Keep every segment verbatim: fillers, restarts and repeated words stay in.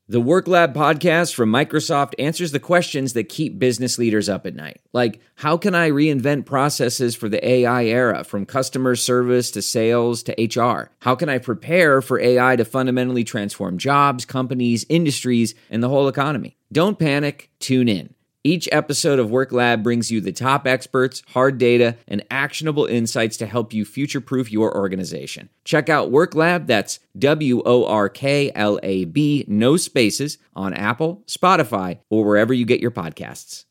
The Work Lab podcast from Microsoft answers the questions that keep business leaders up at night. Like, how can I reinvent processes for the A I era, from customer service to sales to H R? How can I prepare for A I to fundamentally transform jobs, companies, industries, and the whole economy? Don't panic, tune in. Each episode of Work Lab brings you the top experts, hard data, and actionable insights to help you future-proof your organization. Check out Work Lab, that's W O R K L A B, no spaces, on Apple, Spotify, or wherever you get your podcasts.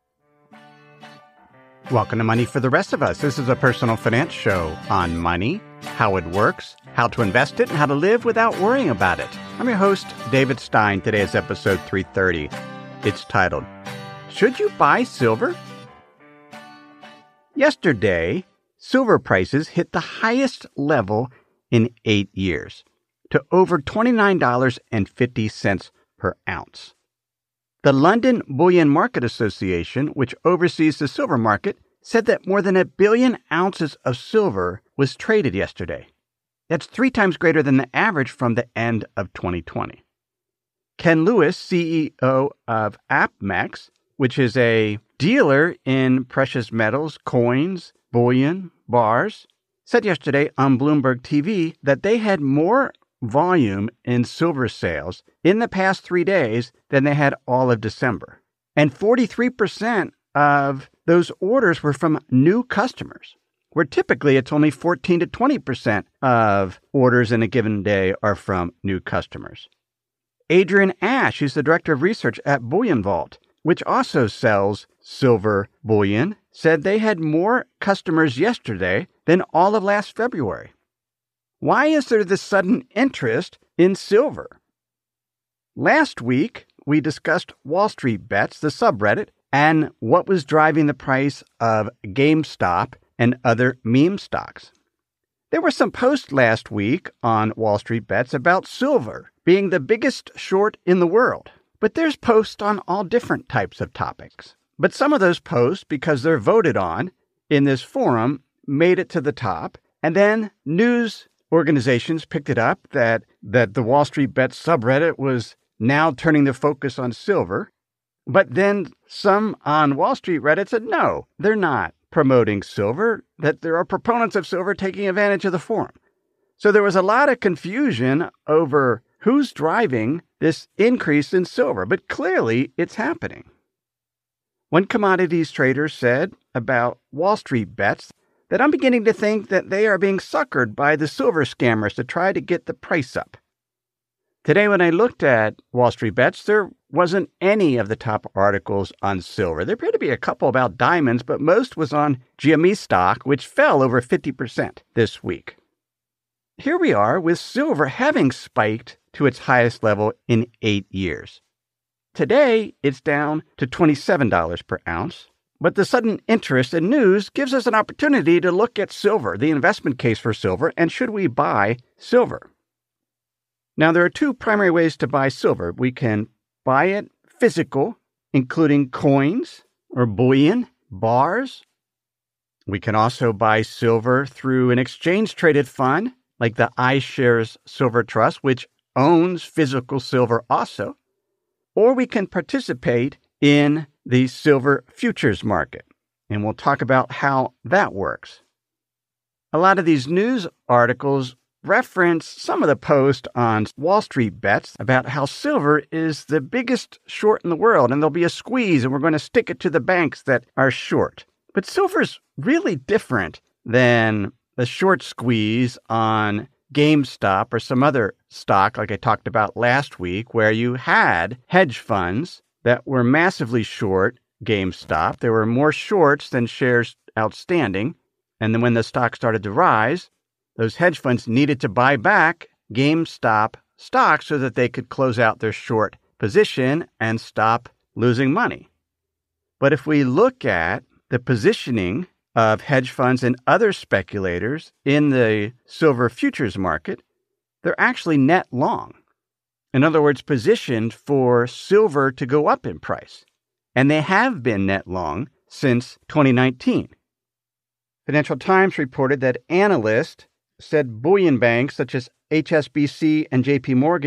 Welcome to Money for the Rest of Us. This is a personal finance show on money, how it works, how to invest it, and how to live without worrying about it. I'm your host, David Stein. Today is episode three thirty. It's titled, Should You Buy Silver? Yesterday, silver prices hit the highest level in eight years, to over twenty-nine dollars and fifty cents per ounce. The London Bullion Market Association, which oversees the silver market, said that more than a billion ounces of silver was traded yesterday. That's three times greater than the average from the end of twenty twenty. Ken Lewis, C E O of APMEX, which is a dealer in precious metals, coins, bullion, bars, said yesterday on Bloomberg T V that they had more volume in silver sales in the past three days than they had all of December. And forty-three percent of those orders were from new customers, where typically it's only fourteen to twenty percent of orders in a given day are from new customers. Adrian Ash, who's the director of research at Bullion Vault, which also sells silver bullion, said they had more customers yesterday than all of last February. Why is there this sudden interest in silver? Last week, we discussed Wall Street Bets, the subreddit, and what was driving the price of GameStop and other meme stocks. There were some posts last week on Wall Street Bets about silver being the biggest short in the world. But there's posts on all different types of topics. But some of those posts, because they're voted on in this forum, made it to the top. And then news organizations picked it up that, that the Wall Street Bets subreddit was now turning the focus on silver. But then some on Wall Street Reddit said, no, they're not promoting silver, that there are proponents of silver taking advantage of the forum. So there was a lot of confusion over who's driving this increase in silver, but clearly it's happening. One commodities trader said about Wall Street Bets that I'm beginning to think that they are being suckered by the silver scammers to try to get the price up. Today, when I looked at Wall Street Bets, there wasn't any of the top articles on silver. There appeared to be a couple about diamonds, but most was on G M E stock, which fell over fifty percent this week. Here we are with silver having spiked to its highest level in eight years. Today, it's down to twenty-seven dollars per ounce, but the sudden interest in news gives us an opportunity to look at silver, the investment case for silver, and should we buy silver? Now, there are two primary ways to buy silver. We can buy it physical, including coins or bullion, bars. We can also buy silver through an exchange-traded fund, like the iShares Silver Trust, which owns physical silver also. Or we can participate in the silver futures market, and we'll talk about how that works. A lot of these news articles reference some of the posts on Wall Street Bets about how silver is the biggest short in the world, and there'll be a squeeze, and we're going to stick it to the banks that are short. But silver's really different than the short squeeze on GameStop or some other stock like I talked about last week, where you had hedge funds that were massively short GameStop. There were more shorts than shares outstanding. And then when the stock started to rise, those hedge funds needed to buy back GameStop stock so that they could close out their short position and stop losing money. But if we look at the positioning of hedge funds and other speculators in the silver futures market, they're actually net long. In other words, positioned for silver to go up in price. And they have been net long since twenty nineteen. Financial Times reported that analysts said bullion banks such as H S B C and J P Morgan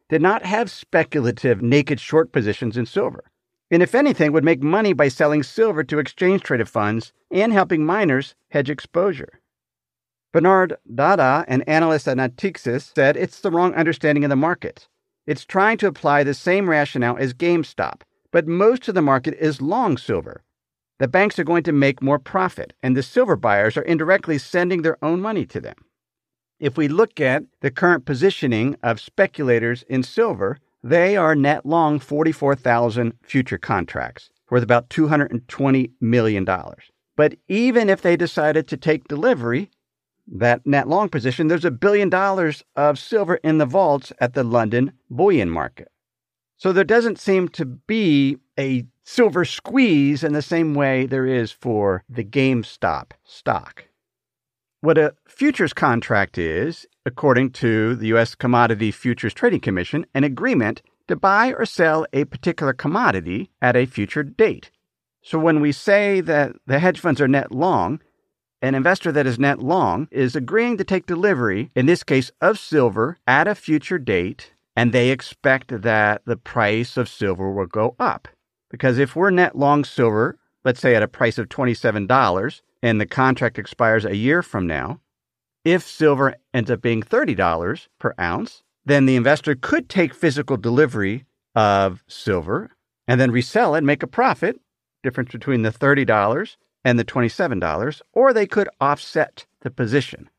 did not have speculative naked short positions in silver, and if anything would make money by selling silver to exchange-traded funds and helping miners hedge exposure. Bernard Dada, an analyst at Natixis, said it's the wrong understanding of the market. It's trying to apply the same rationale as GameStop, but most of the market is long silver. The banks are going to make more profit, and the silver buyers are indirectly sending their own money to them. If we look at the current positioning of speculators in silver, they are net long forty-four thousand future contracts, worth about two hundred twenty million dollars. But even if they decided to take delivery, that net long position, there's a billion dollars of silver in the vaults at the London bullion market. So there doesn't seem to be a silver squeeze in the same way there is for the GameStop stock. What a futures contract is, according to the U S Commodity Futures Trading Commission, an agreement to buy or sell a particular commodity at a future date. So when we say that the hedge funds are net long, an investor that is net long is agreeing to take delivery, in this case of silver, at a future date, and they expect that the price of silver will go up. Because if we're net long silver, let's say at a price of twenty-seven dollars, and the contract expires a year from now, if silver ends up being thirty dollars per ounce, then the investor could take physical delivery of silver and then resell it and make a profit, difference between the thirty dollars and the twenty-seven dollars, or they could offset the position.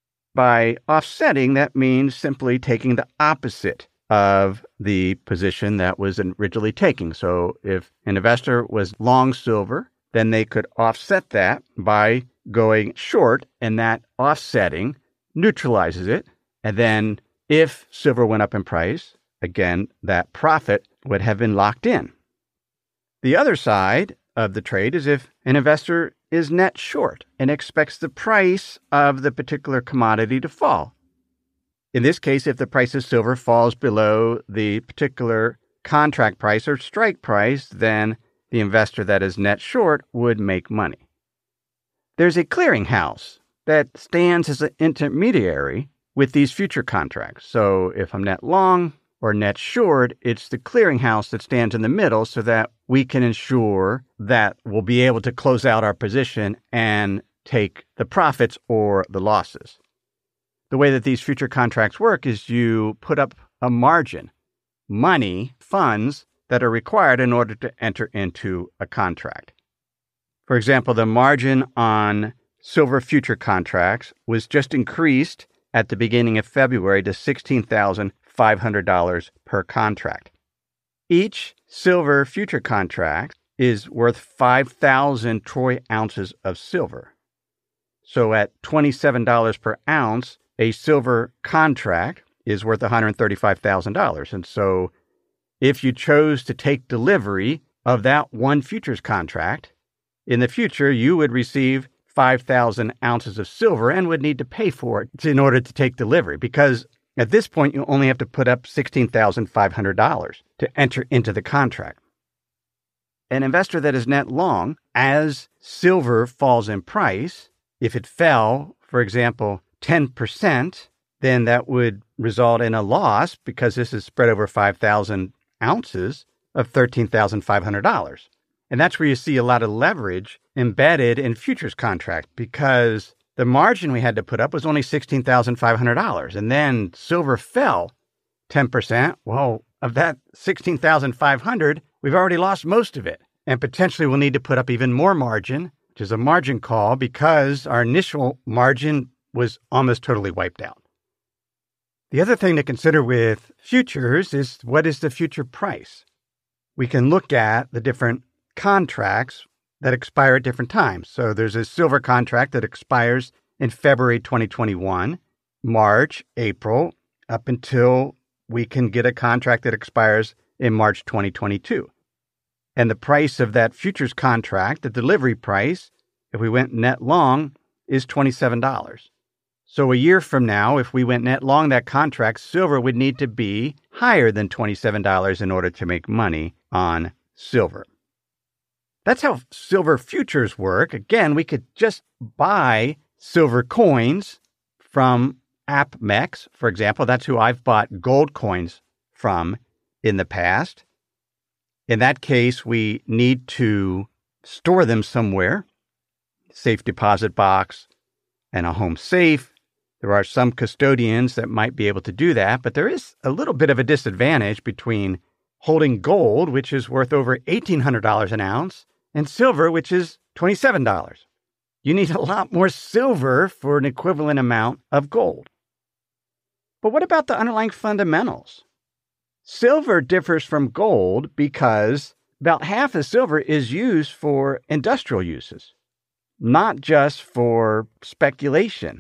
By offsetting, that means simply taking the opposite of the position that was originally taking. So if an investor was long silver, then they could offset that by going short, and that offsetting neutralizes it. And then if silver went up in price, again, that profit would have been locked in. The other side of the trade is if an investor is net short and expects the price of the particular commodity to fall. In this case, if the price of silver falls below the particular contract price or strike price, then the investor that is net short would make money. There's a clearinghouse that stands as an intermediary with these future contracts. So if I'm net long or net short, it's the clearinghouse that stands in the middle so that we can ensure that we'll be able to close out our position and take the profits or the losses. The way that these future contracts work is you put up a margin, money, funds that are required in order to enter into a contract. For example, the margin on silver future contracts was just increased at the beginning of February to sixteen thousand five hundred dollars per contract. Each silver future contract is worth five thousand troy ounces of silver. So at twenty-seven dollars per ounce, a silver contract is worth one hundred thirty-five thousand dollars. And so if you chose to take delivery of that one futures contract, in the future, you would receive five thousand ounces of silver and would need to pay for it in order to take delivery, because at this point, you only have to put up sixteen thousand five hundred dollars to enter into the contract. An investor that is net long, as silver falls in price, if it fell, for example, ten percent, then that would result in a loss, because this is spread over five thousand ounces, of thirteen thousand five hundred dollars. And that's where you see a lot of leverage embedded in futures contract, because the margin we had to put up was only sixteen thousand five hundred dollars. And then silver fell ten percent. Well, of that sixteen thousand five hundred dollars, we've already lost most of it. And potentially we'll need to put up even more margin, which is a margin call, because our initial margin was almost totally wiped out. The other thing to consider with futures is, what is the future price? We can look at the different contracts that expire at different times. So there's a silver contract that expires in February twenty twenty-one, March, April, up until we can get a contract that expires in March twenty twenty-two. And the price of that futures contract, the delivery price, if we went net long, is twenty-seven dollars. So a year from now, if we went net long that contract, silver would need to be higher than twenty-seven dollars in order to make money on silver. That's how silver futures work. Again, we could just buy silver coins from AppMex, for example. That's who I've bought gold coins from in the past. In that case, we need to store them somewhere, safe deposit box and a home safe. There are some custodians that might be able to do that, but there is a little bit of a disadvantage between holding gold, which is worth over eighteen hundred dollars an ounce, and silver, which is twenty-seven dollars. You need a lot more silver for an equivalent amount of gold. But what about the underlying fundamentals? Silver differs from gold because about half of silver is used for industrial uses, not just for speculation.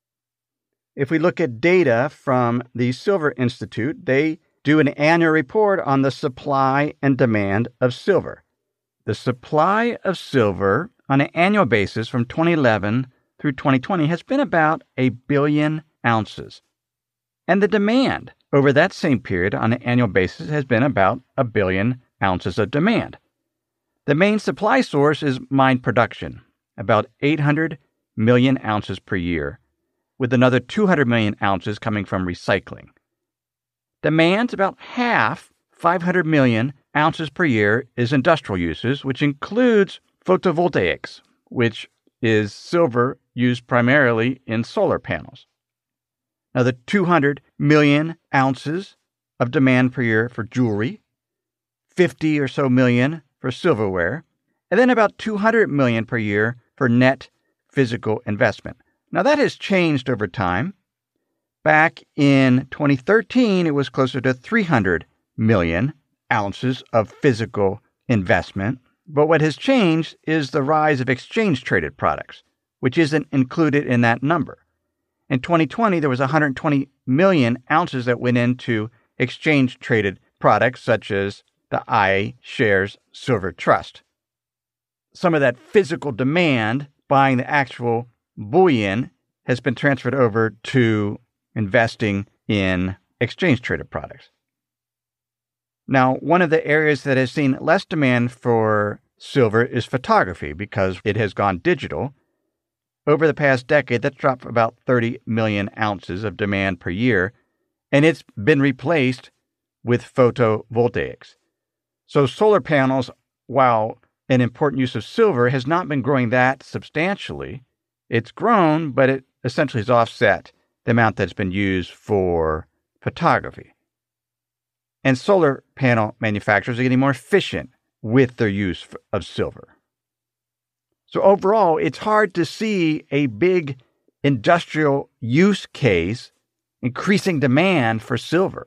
If we look at data from the Silver Institute, they do an annual report on the supply and demand of silver. The supply of silver on an annual basis from twenty eleven through twenty twenty has been about a billion ounces. And the demand over that same period on an annual basis has been about a billion ounces of demand. The main supply source is mine production, about eight hundred million ounces per year, with another two hundred million ounces coming from recycling. Demand's about half, five hundred million ounces per year, is industrial uses, which includes photovoltaics, which is silver used primarily in solar panels. Now, the two hundred million ounces of demand per year for jewelry, fifty or so million for silverware, and then about two hundred million per year for net physical investment. Now, that has changed over time. Back in twenty thirteen, it was closer to three hundred million ounces of physical investment. But what has changed is the rise of exchange-traded products, which isn't included in that number. In twenty twenty, there was one hundred twenty million ounces that went into exchange-traded products such as the iShares Silver Trust. Some of that physical demand, buying the actual bullion, has been transferred over to investing in exchange-traded products. Now, one of the areas that has seen less demand for silver is photography because it has gone digital. Over the past decade, that's dropped about thirty million ounces of demand per year, and it's been replaced with photovoltaics. So solar panels, while an important use of silver, has not been growing that substantially. It's grown, but it essentially has offset the amount that's been used for photography. And solar panel manufacturers are getting more efficient with their use of silver. So overall, it's hard to see a big industrial use case increasing demand for silver.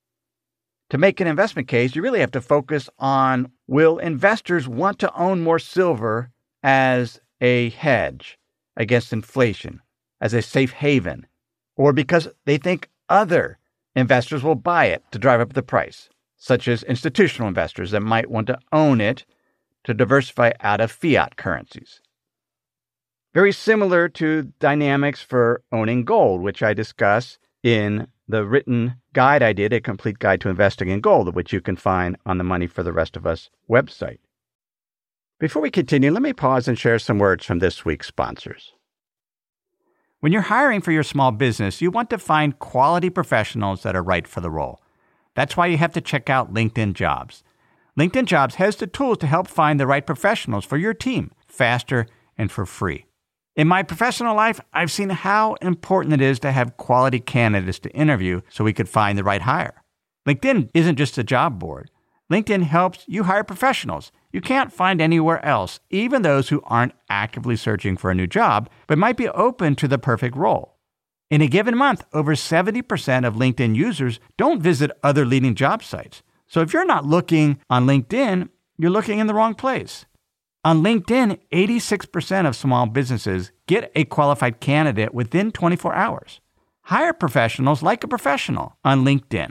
To make an investment case, you really have to focus on, will investors want to own more silver as a hedge against inflation, as a safe haven, or because they think other investors will buy it to drive up the price, such as institutional investors that might want to own it to diversify out of fiat currencies. Very similar to dynamics for owning gold, which I discuss in the written guide I did, A Complete Guide to Investing in Gold, which you can find on the Money for the Rest of Us website. Before we continue, let me pause and share some words from this week's sponsors. When you're hiring for your small business, you want to find quality professionals that are right for the role. That's why you have to check out LinkedIn Jobs. LinkedIn Jobs has the tools to help find the right professionals for your team faster and for free. In my professional life, I've seen how important it is to have quality candidates to interview so we could find the right hire. LinkedIn isn't just a job board. LinkedIn helps you hire professionals you can't find anywhere else, even those who aren't actively searching for a new job, but might be open to the perfect role. In a given month, over seventy percent of LinkedIn users don't visit other leading job sites. So if you're not looking on LinkedIn, you're looking in the wrong place. On LinkedIn, eighty-six percent of small businesses get a qualified candidate within twenty-four hours. Hire professionals like a professional on LinkedIn.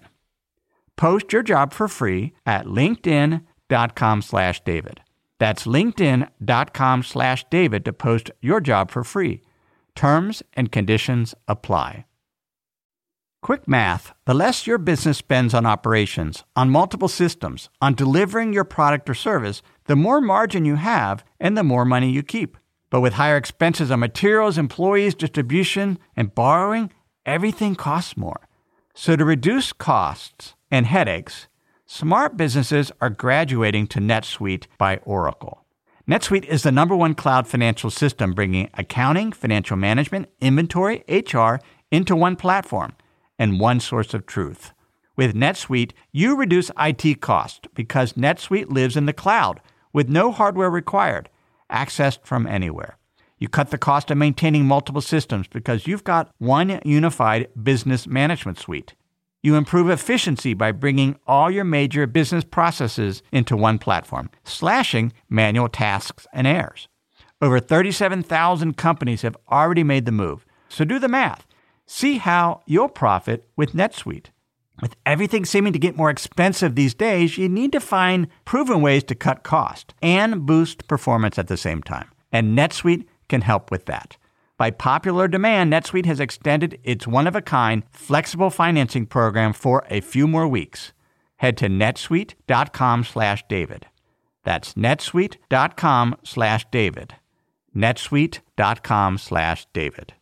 Post your job for free at linkedin.com slash David. That's linkedin.com slash David to post your job for free. Terms and conditions apply. Quick math. The less your business spends on operations, on multiple systems, on delivering your product or service, the more margin you have and the more money you keep. But with higher expenses on materials, employees, distribution, and borrowing, everything costs more. So to reduce costs, and headaches, smart businesses are graduating to NetSuite by Oracle. NetSuite is the number one cloud financial system bringing accounting, financial management, inventory, H R into one platform and one source of truth. With NetSuite, you reduce I T costs because NetSuite lives in the cloud with no hardware required, accessed from anywhere. You cut the cost of maintaining multiple systems because you've got one unified business management suite. You improve efficiency by bringing all your major business processes into one platform, slashing manual tasks and errors. Over thirty-seven thousand companies have already made the move. So do the math. See how you'll profit with NetSuite. With everything seeming to get more expensive these days, you need to find proven ways to cut cost and boost performance at the same time. And NetSuite can help with that. By popular demand, NetSuite has extended its one-of-a-kind flexible financing program for a few more weeks. Head to netsuite.com slash David. That's netsuite.com slash David. netsuite.com slash David.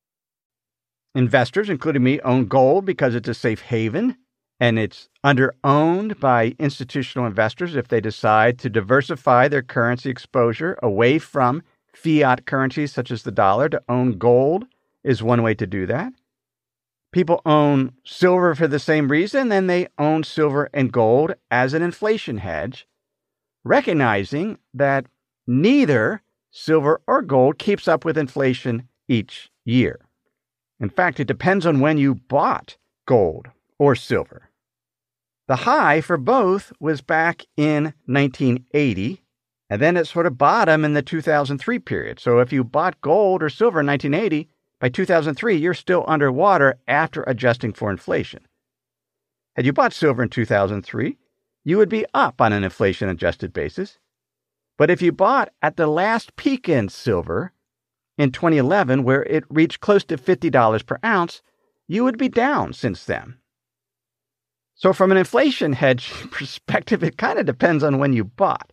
Investors, including me, own gold because it's a safe haven, and it's under-owned by institutional investors if they decide to diversify their currency exposure away from fiat currencies such as the dollar. To own gold is one way to do that. People own silver for the same reason, and they own silver and gold as an inflation hedge, recognizing that neither silver or gold keeps up with inflation each year. In fact, it depends on when you bought gold or silver. The high for both was back in nineteen eighty, and then it sort of bottomed in the two thousand three period. So if you bought gold or silver in nineteen eighty, by two thousand three, you're still underwater after adjusting for inflation. Had you bought silver in two thousand three, you would be up on an inflation-adjusted basis. But if you bought at the last peak in silver in twenty eleven, where it reached close to fifty dollars per ounce, you would be down since then. So from an inflation hedge perspective, it kind of depends on when you bought.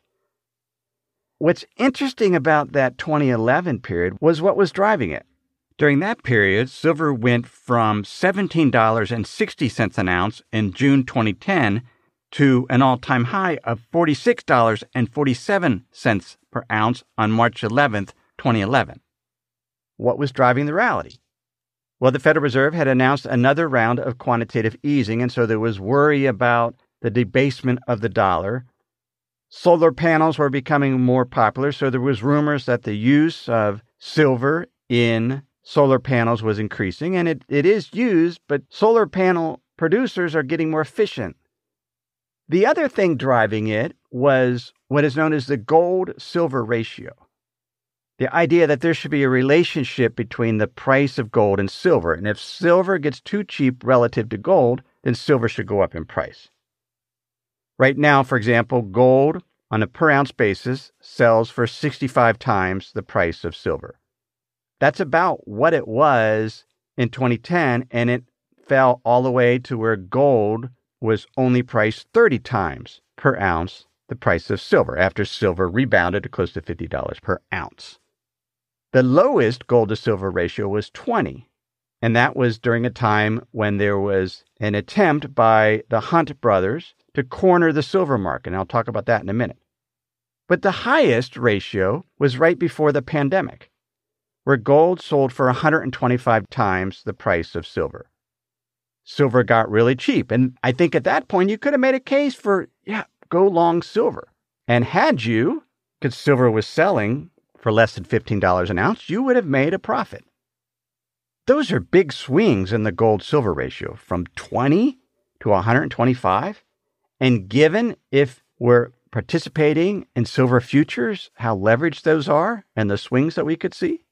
What's interesting about that twenty eleven period was what was driving it. During that period, silver went from seventeen dollars and sixty cents an ounce in June twenty ten to an all-time high of forty-six dollars and forty-seven cents per ounce on March eleventh, twenty eleven. What was driving the rally? Well, the Federal Reserve had announced another round of quantitative easing, and so there was worry about the debasement of the dollar. Solar panels were becoming more popular, so there was rumors that the use of silver in solar panels was increasing, and it, it is used, but solar panel producers are getting more efficient. The other thing driving it was what is known as the gold-silver ratio. The idea that there should be a relationship between the price of gold and silver, and if silver gets too cheap relative to gold, then silver should go up in price. Right now, for example, gold on a per ounce basis sells for sixty-five times the price of silver. That's about what it was in twenty ten, and it fell all the way to where gold was only priced thirty times per ounce the price of silver, after silver rebounded to close to fifty dollars per ounce. The lowest gold to silver ratio was twenty, and that was during a time when there was an attempt by the Hunt brothers to corner the silver market, and I'll talk about that in a minute. But the highest ratio was right before the pandemic, where gold sold for one hundred twenty-five times the price of silver. Silver got really cheap, and I think at that point you could have made a case for, yeah, go long silver. And had you, because silver was selling for less than fifteen dollars an ounce, you would have made a profit. Those are big swings in the gold-silver ratio, from twenty to one hundred twenty-five. And given if we're participating in silver futures, how leveraged those are, and the swings that we could see,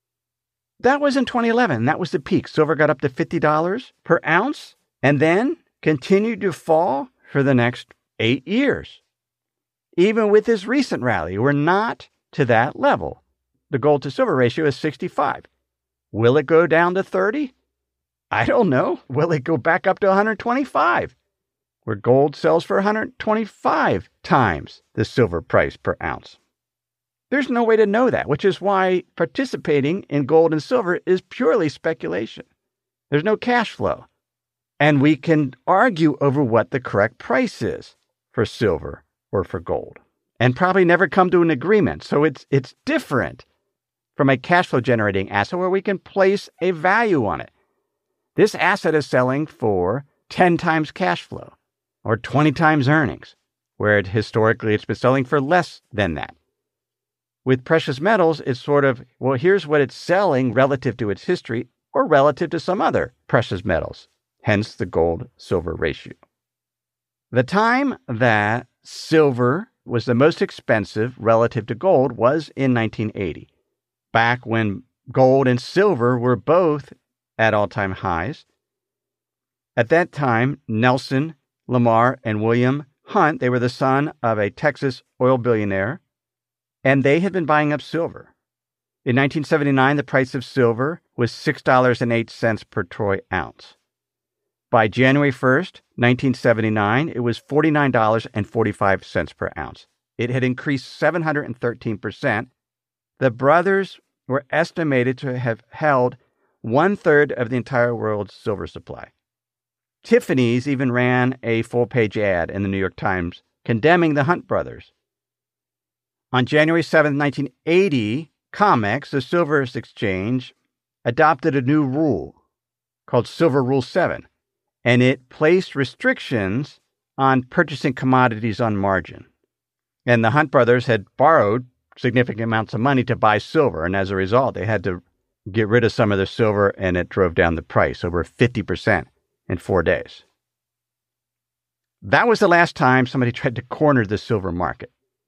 that was in twenty eleven. That was the peak. Silver got up to fifty dollars per ounce and then continued to fall for the next eight years. Even with this recent rally, we're not to that level. The gold to silver ratio is sixty-five. Will it go down to thirty? I don't know. Will it go back up to one hundred twenty-five, where gold sells for one hundred twenty-five times the silver price per ounce? There's no way to know that, which is why participating in gold and silver is purely speculation. There's no cash flow. And we can argue over what the correct price is for silver or for gold and probably never come to an agreement. So it's it's different from a cash flow generating asset where we can place a value on it. This asset is selling for ten times cash flow or twenty times earnings, where it, historically it's been selling for less than that. With precious metals, it's sort of, well, here's what it's selling relative to its history or relative to some other precious metals, hence the gold-silver ratio. The time that silver was the most expensive relative to gold was in nineteen eighty, back when gold and silver were both at all-time highs. At that time, Nelson, Lamar, and William Hunt, they were the son of a Texas oil billionaire, and they had been buying up silver. In nineteen seventy-nine, the price of silver was six dollars and eight cents per troy ounce. By January first, nineteen seventy-nine, it was forty-nine dollars and forty-five cents per ounce. It had increased seven hundred thirteen percent. The brothers were estimated to have held one-third of the entire world's silver supply. Tiffany's even ran a full-page ad in the New York Times condemning the Hunt brothers. On January seventh, nineteen eighty, COMEX, the Silver Exchange, adopted a new rule called Silver Rule seven, and it placed restrictions on purchasing commodities on margin. And the Hunt brothers had borrowed significant amounts of money to buy silver, and as a result, they had to get rid of some of their silver, and it drove down the price over fifty percent in four days. That was the last time somebody tried to corner the silver market.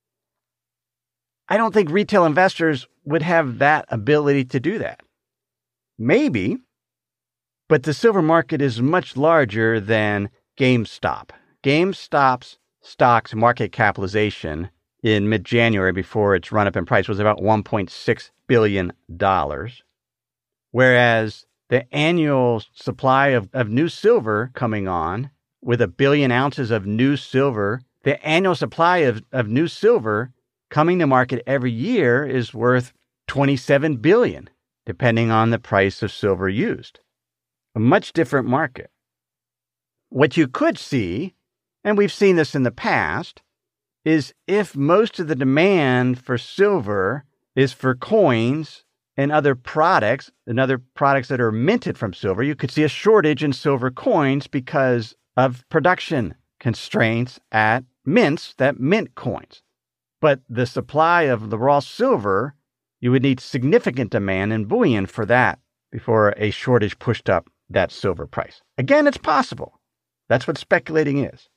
I don't think retail investors would have that ability to do that. Maybe, but the silver market is much larger than GameStop. GameStop's stock's market capitalization in mid-January, before its run-up in price, was about one point six billion dollars, whereas the annual supply of, of new silver coming on, with a billion ounces of new silver, the annual supply of, of new silver coming to market every year is worth twenty-seven billion dollars, depending on the price of silver used. A much different market. What you could see, and we've seen this in the past, is if most of the demand for silver is for coins and other products, and other products that are minted from silver, you could see a shortage in silver coins because of production constraints at mints that mint coins. But the supply of the raw silver, you would need significant demand and bullion for that before a shortage pushed up that silver price. Again, it's possible. That's what speculating is.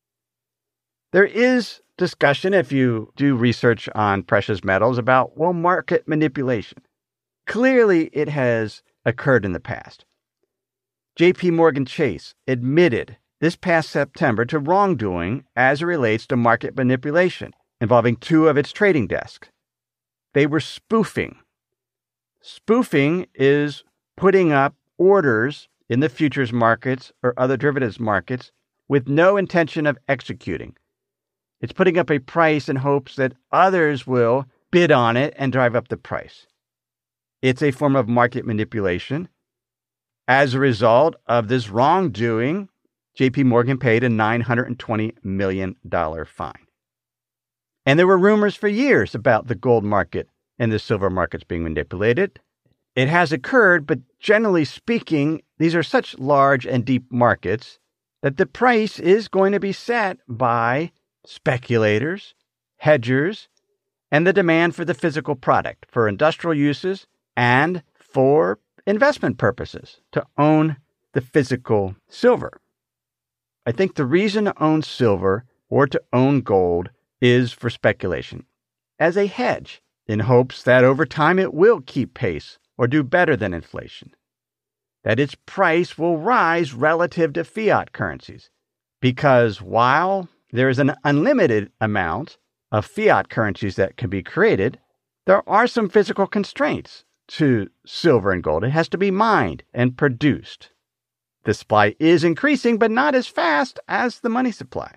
There is discussion, if you do research on precious metals, about, well, market manipulation. Clearly, it has occurred in the past. J P Morgan Chase admitted this past September to wrongdoing as it relates to market manipulation involving two of its trading desks. They were spoofing. Spoofing is putting up orders in the futures markets or other derivatives markets with no intention of executing. It's putting up a price in hopes that others will bid on it and drive up the price. It's a form of market manipulation. As a result of this wrongdoing, J P Morgan paid a nine hundred twenty million dollars fine. And there were rumors for years about the gold market and the silver markets being manipulated. It has occurred, but generally speaking, these are such large and deep markets that the price is going to be set by speculators, hedgers, and the demand for the physical product for industrial uses and for investment purposes to own the physical silver. I think the reason to own silver or to own gold is for speculation, as a hedge, in hopes that over time it will keep pace or do better than inflation, that its price will rise relative to fiat currencies, because while there is an unlimited amount of fiat currencies that can be created, there are some physical constraints to silver and gold. It has to be mined and produced. The supply is increasing, but not as fast as the money supply.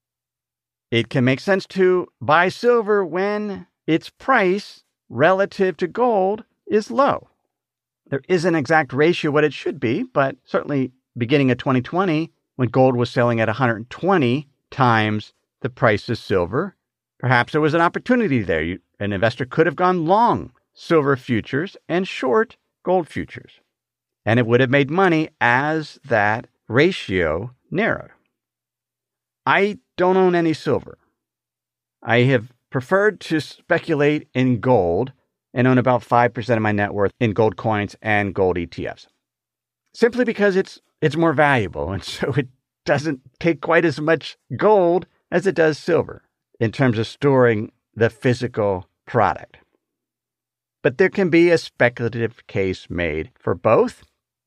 It can make sense to buy silver when its price relative to gold is low. There isn't an exact ratio what it should be, but certainly beginning of twenty twenty, when gold was selling at one hundred twenty times the price of silver, perhaps there was an opportunity there. You, an investor could have gone long silver futures and short gold futures, and it would have made money as that ratio narrowed. I don't own any silver. I have preferred to speculate in gold and own about five percent of my net worth in gold coins and gold E T Fs, simply because it's it's more valuable, and so it doesn't take quite as much gold as it does silver in terms of storing the physical product. But there can be a speculative case made for both.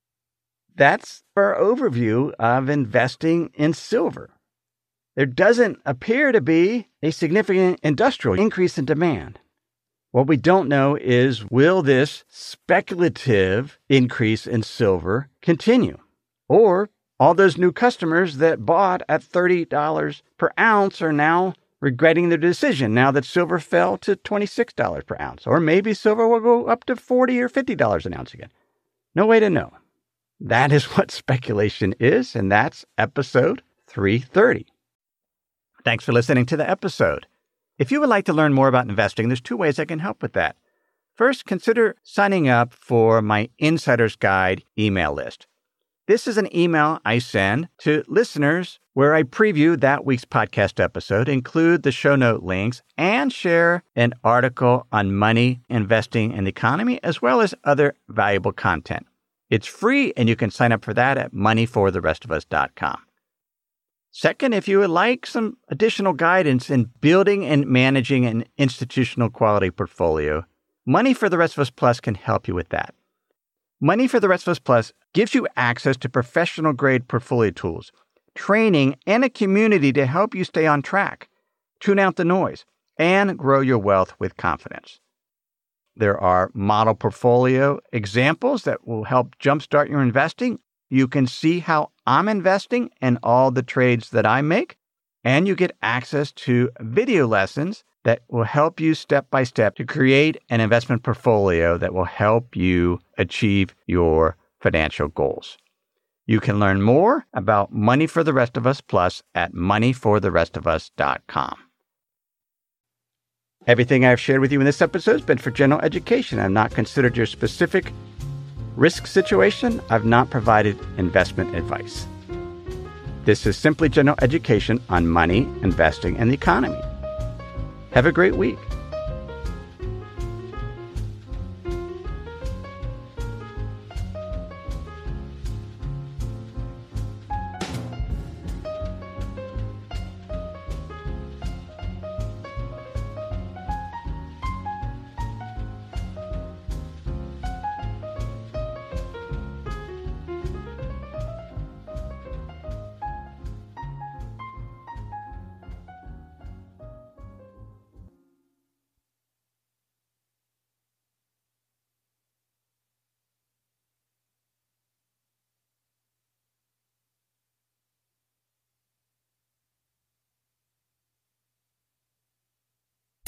That's our overview of investing in silver. There doesn't appear to be a significant industrial increase in demand. What we don't know is, will this speculative increase in silver continue? Or all those new customers that bought at thirty dollars per ounce are now regretting their decision now that silver fell to twenty-six dollars per ounce. Or maybe silver will go up to forty dollars or fifty dollars an ounce again. No way to know. That is what speculation is, and that's episode three thirty. Thanks for listening to the episode. If you would like to learn more about investing, there's two ways I can help with that. First, consider signing up for my Insider's Guide email list. This is an email I send to listeners where I preview that week's podcast episode, include the show note links, and share an article on money, investing, and the economy, as well as other valuable content. It's free, and you can sign up for that at money for the rest of us dot com. Second, if you would like some additional guidance in building and managing an institutional quality portfolio, Money for the Rest of Us Plus can help you with that. Money for the Rest of Us Plus gives you access to professional-grade portfolio tools, training, and a community to help you stay on track, tune out the noise, and grow your wealth with confidence. There are model portfolio examples that will help jumpstart your investing. You can see how I'm investing and all the trades that I make, and you get access to video lessons that will help you step by step to create an investment portfolio that will help you achieve your financial goals. You can learn more about Money for the Rest of Us Plus at money for the rest of us dot com. Everything I've shared with you in this episode has been for general education. I've not considered your specific risk situation. I've not provided investment advice. This is simply general education on money, investing, and the economy. Have a great week.